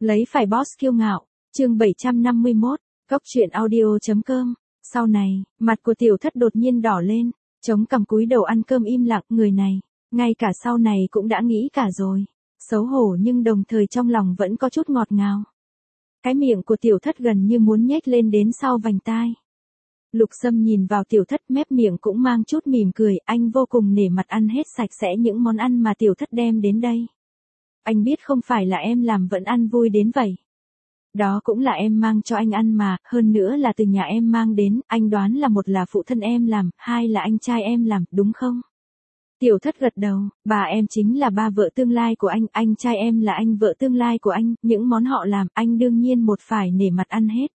Lấy phải boss kiêu ngạo, chương 751, Cốc truyện audio.com. Sau này, mặt của Tiểu Thất đột nhiên đỏ lên, chống cằm cúi đầu ăn cơm im lặng, người này, ngay cả sau này cũng đã nghĩ cả rồi. Xấu hổ nhưng đồng thời trong lòng vẫn có chút ngọt ngào. Cái miệng của Tiểu Thất gần như muốn nhếch lên đến sau vành tai. Lục Sâm nhìn vào Tiểu Thất, mép miệng cũng mang chút mỉm cười, anh vô cùng nể mặt ăn hết sạch sẽ những món ăn mà Tiểu Thất đem đến đây. Anh biết không phải là em làm vẫn ăn vui đến vậy. Đó cũng là em mang cho anh ăn mà, hơn nữa là từ nhà em mang đến, anh đoán là một là phụ thân em làm, hai là anh trai em làm, đúng không? Tiểu Thất gật đầu, bà em chính là ba vợ tương lai của anh trai em là anh vợ tương lai của anh, những món họ làm, anh đương nhiên một phải nể mặt ăn hết.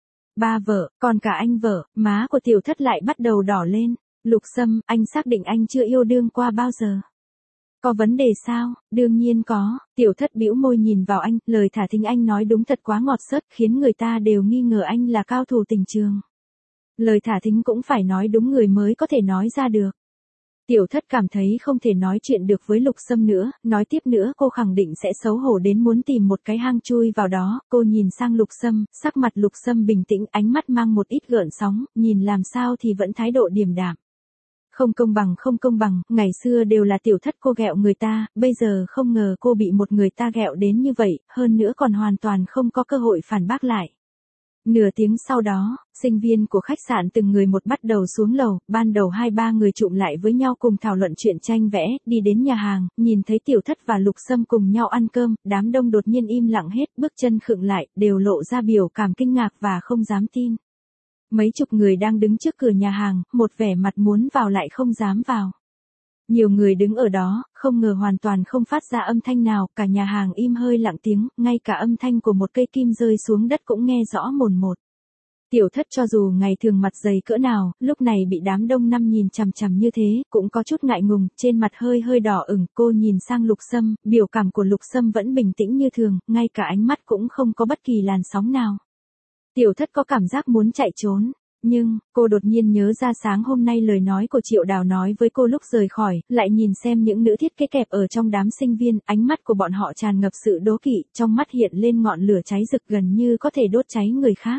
Ba vợ, còn cả anh vợ, má của Tiểu Thất lại bắt đầu đỏ lên. Lục Sâm, anh xác định anh chưa yêu đương qua bao giờ? Có vấn đề sao? Đương nhiên có. Tiểu Thất bĩu môi nhìn vào anh, lời thả thính anh nói đúng thật quá ngọt xớt, khiến người ta đều nghi ngờ anh là cao thủ tình trường. Lời thả thính cũng phải nói đúng người mới có thể nói ra được. Tiểu Thất cảm thấy không thể nói chuyện được với Lục Sâm nữa, nói tiếp nữa cô khẳng định sẽ xấu hổ đến muốn tìm một cái hang chui vào đó. Cô nhìn sang Lục Sâm, sắc mặt Lục Sâm bình tĩnh, ánh mắt mang một ít gợn sóng, nhìn làm sao thì vẫn thái độ điềm đạm. Không công bằng, ngày xưa đều là Tiểu Thất cô ghẹo người ta, bây giờ không ngờ cô bị một người ta ghẹo đến như vậy, hơn nữa còn hoàn toàn không có cơ hội phản bác lại. Nửa tiếng sau đó, sinh viên của khách sạn từng người một bắt đầu xuống lầu, ban đầu 2-3 người trụm lại với nhau cùng thảo luận chuyện tranh vẽ, đi đến nhà hàng, nhìn thấy Tiểu Thất và Lục Sâm cùng nhau ăn cơm, đám đông đột nhiên im lặng hết, bước chân khựng lại, đều lộ ra biểu cảm kinh ngạc và không dám tin. Mấy chục người đang đứng trước cửa nhà hàng, một vẻ mặt muốn vào lại không dám vào. Nhiều người đứng ở đó, không ngờ hoàn toàn không phát ra âm thanh nào, cả nhà hàng im hơi lặng tiếng, ngay cả âm thanh của một cây kim rơi xuống đất cũng nghe rõ mồn một. Tiểu Thất cho dù ngày thường mặt dày cỡ nào, lúc này bị đám đông năm nhìn chằm chằm như thế, cũng có chút ngại ngùng, trên mặt hơi đỏ ửng. Cô nhìn sang Lục Sâm, biểu cảm của Lục Sâm vẫn bình tĩnh như thường, ngay cả ánh mắt cũng không có bất kỳ làn sóng nào. Tiểu Thất có cảm giác muốn chạy trốn, nhưng, cô đột nhiên nhớ ra sáng hôm nay lời nói của Triệu Đào nói với cô lúc rời khỏi, lại nhìn xem những nữ thiết kế kẹp ở trong đám sinh viên, ánh mắt của bọn họ tràn ngập sự đố kỵ, trong mắt hiện lên ngọn lửa cháy rực gần như có thể đốt cháy người khác.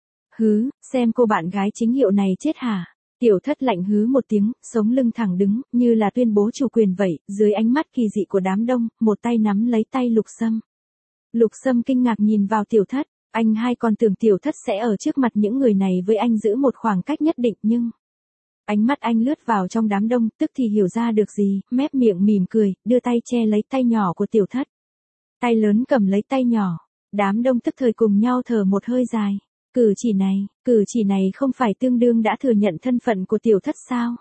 Hứ, xem cô bạn gái chính hiệu này chết hả? Tiểu Thất lạnh hứ một tiếng, sống lưng thẳng đứng, như là tuyên bố chủ quyền vậy, dưới ánh mắt kỳ dị của đám đông, một tay nắm lấy tay Lục Sâm. Lục Sâm kinh ngạc nhìn vào Tiểu Thất. Anh hai còn tưởng Tiểu Thất sẽ ở trước mặt những người này với anh giữ một khoảng cách nhất định nhưng... Ánh mắt anh lướt vào trong đám đông, tức thì hiểu ra được gì, mép miệng mỉm cười, đưa tay che lấy tay nhỏ của Tiểu Thất. Tay lớn cầm lấy tay nhỏ, đám đông tức thời cùng nhau thở một hơi dài. Cử chỉ này không phải tương đương đã thừa nhận thân phận của Tiểu Thất sao?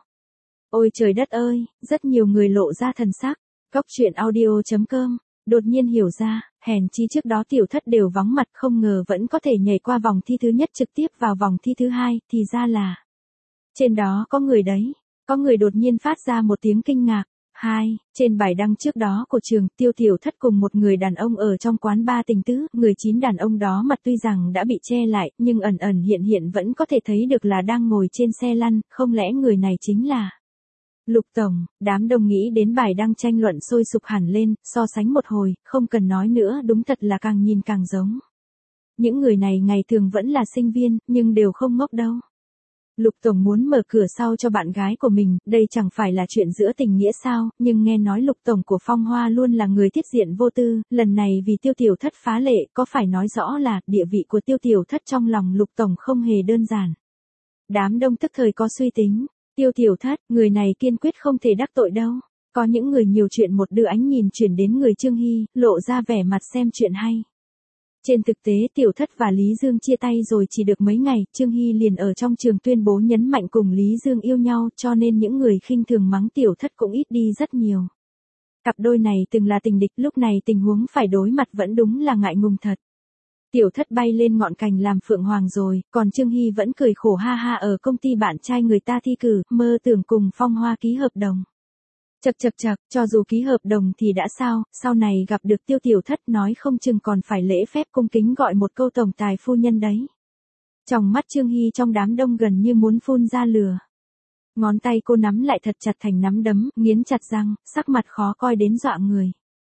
Ôi trời đất ơi, rất nhiều người lộ ra thần sắc. Cốc truyện audio.com. Đột nhiên hiểu ra, hèn chi trước đó Tiểu Thất đều vắng mặt, không ngờ vẫn có thể nhảy qua vòng thi thứ nhất trực tiếp vào vòng thi thứ hai, thì ra là... Trên đó có người đấy, có người đột nhiên phát ra một tiếng kinh ngạc. Trên bài đăng trước đó của trường, Tiểu Thất cùng một người đàn ông ở trong quán bar tình tứ, người chín đàn ông đó mặt tuy rằng đã bị che lại, nhưng ẩn ẩn hiện vẫn có thể thấy được là đang ngồi trên xe lăn, không lẽ người này chính là... Lục Tổng, đám đông nghĩ đến bài đăng tranh luận sôi sục hẳn lên, so sánh một hồi, không cần nói nữa, đúng thật là càng nhìn càng giống. Những người này ngày thường vẫn là sinh viên, nhưng đều không ngốc đâu. Lục Tổng muốn mở cửa sau cho bạn gái của mình, đây chẳng phải là chuyện giữa tình nghĩa sao, nhưng nghe nói Lục Tổng của Phong Hoa luôn là người tiết diện vô tư, lần này vì Tiểu Thất phá lệ, có phải nói rõ là địa vị của Tiểu Thất trong lòng Lục Tổng không hề đơn giản. Đám đông tức thời có suy tính. Tiểu Thất, người này kiên quyết không thể đắc tội đâu. Có những người nhiều chuyện một đưa ánh nhìn chuyển đến người Trương Hy, lộ ra vẻ mặt xem chuyện hay. Trên thực tế Tiểu Thất và Lý Dương chia tay rồi chỉ được mấy ngày, Trương Hy liền ở trong trường tuyên bố nhấn mạnh cùng Lý Dương yêu nhau, cho nên những người khinh thường mắng Tiểu Thất cũng ít đi rất nhiều. Cặp đôi này từng là tình địch, lúc này tình huống phải đối mặt vẫn đúng là ngại ngùng thật. Tiểu Thất bay lên ngọn cành làm phượng hoàng rồi, còn Trương Hy vẫn cười khổ ha ha ở công ty bạn trai người ta thi cử, mơ tưởng cùng Phong Hoa ký hợp đồng. Chậc, cho dù ký hợp đồng thì đã sao, sau này gặp được Tiểu Thất nói không chừng còn phải lễ phép cung kính gọi một câu tổng tài phu nhân đấy. Trong mắt Trương Hy trong đám đông gần như muốn phun ra lửa. Ngón tay cô nắm lại thật chặt thành nắm đấm, nghiến chặt răng, sắc mặt khó coi đến dọa người.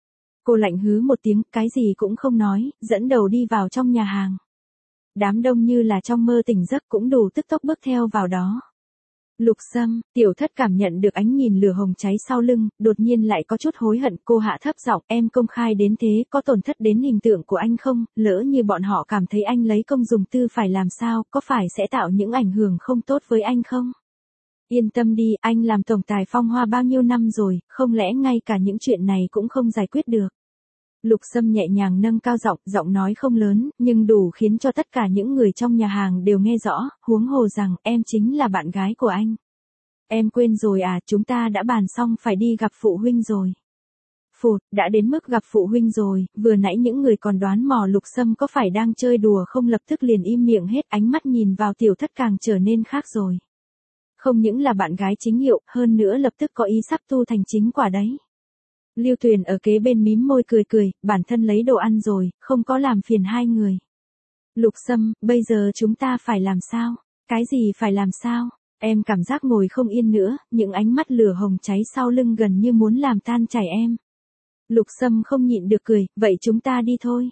Cô lạnh hứ một tiếng, cái gì cũng không nói, dẫn đầu đi vào trong nhà hàng. Đám đông như là trong mơ tỉnh giấc cũng đủ tức tốc bước theo vào đó. Lục Sâm, Tiểu Thất cảm nhận được ánh nhìn lửa hồng cháy sau lưng, đột nhiên lại có chút hối hận, cô hạ thấp giọng, em công khai đến thế, có tổn thất đến hình tượng của anh không, lỡ như bọn họ cảm thấy anh lấy công dùng tư phải làm sao, có phải sẽ tạo những ảnh hưởng không tốt với anh không? Yên tâm đi, anh làm tổng tài Phong Hoa bao nhiêu năm rồi, không lẽ ngay cả những chuyện này cũng không giải quyết được. Lục Sâm nhẹ nhàng nâng cao giọng, giọng nói không lớn, nhưng đủ khiến cho tất cả những người trong nhà hàng đều nghe rõ, huống hồ rằng em chính là bạn gái của anh. Em quên rồi à, chúng ta đã bàn xong phải đi gặp phụ huynh rồi. Phụt, đã đến mức gặp phụ huynh rồi, vừa nãy những người còn đoán mò Lục Sâm có phải đang chơi đùa không lập tức liền im miệng hết, ánh mắt nhìn vào Tiểu Thất càng trở nên khác rồi. Không những là bạn gái chính hiệu, hơn nữa lập tức có ý sắp tu thành chính quả đấy. Lưu Tuyền ở kế bên mím môi cười cười, bản thân lấy đồ ăn rồi, không có làm phiền hai người. Lục Sâm, bây giờ chúng ta phải làm sao? Cái gì phải làm sao? Em cảm giác ngồi không yên nữa, những ánh mắt lửa hồng cháy sau lưng gần như muốn làm tan chảy em. Lục Sâm không nhịn được cười, vậy chúng ta đi thôi.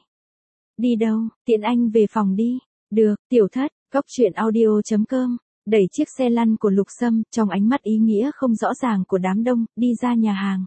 Đi đâu, tiện anh về phòng đi. Được, Tiểu Thất, coctruyện.audio.com. Đẩy chiếc xe lăn của Lục Sâm, trong ánh mắt ý nghĩa không rõ ràng của đám đông, đi ra nhà hàng.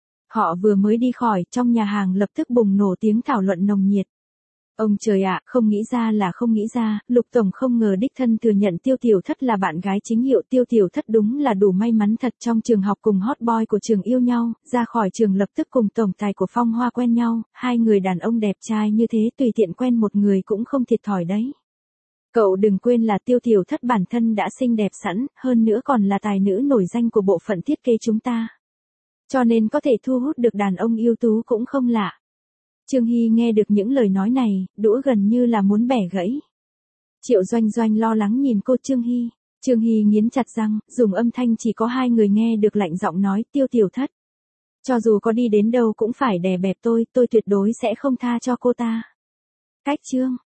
Họ vừa mới đi khỏi, trong nhà hàng lập tức bùng nổ tiếng thảo luận nồng nhiệt. Ông trời ạ, không nghĩ ra là không nghĩ ra, Lục Tổng không ngờ đích thân thừa nhận Tiêu Tiểu Thất là bạn gái chính hiệu. Tiêu Tiểu Thất đúng là đủ may mắn thật, trong trường học cùng hot boy của trường yêu nhau, ra khỏi trường lập tức cùng tổng tài của Phong Hoa quen nhau, hai người đàn ông đẹp trai như thế tùy tiện quen một người cũng không thiệt thòi đấy. Cậu đừng quên là Tiêu Tiểu Thất bản thân đã xinh đẹp sẵn, hơn nữa còn là tài nữ nổi danh của bộ phận thiết kế chúng ta. Cho nên có thể thu hút được đàn ông ưu tú cũng không lạ. Trương Hy nghe được những lời nói này, đũa gần như là muốn bẻ gãy. Triệu Doanh Doanh lo lắng nhìn cô Trương Hy. Trương Hy nghiến chặt răng, dùng âm thanh chỉ có hai người nghe được lạnh giọng nói, Tiêu Tiểu Thất. Cho dù có đi đến đâu cũng phải đè bẹp tôi tuyệt đối sẽ không tha cho cô ta. Cách chương.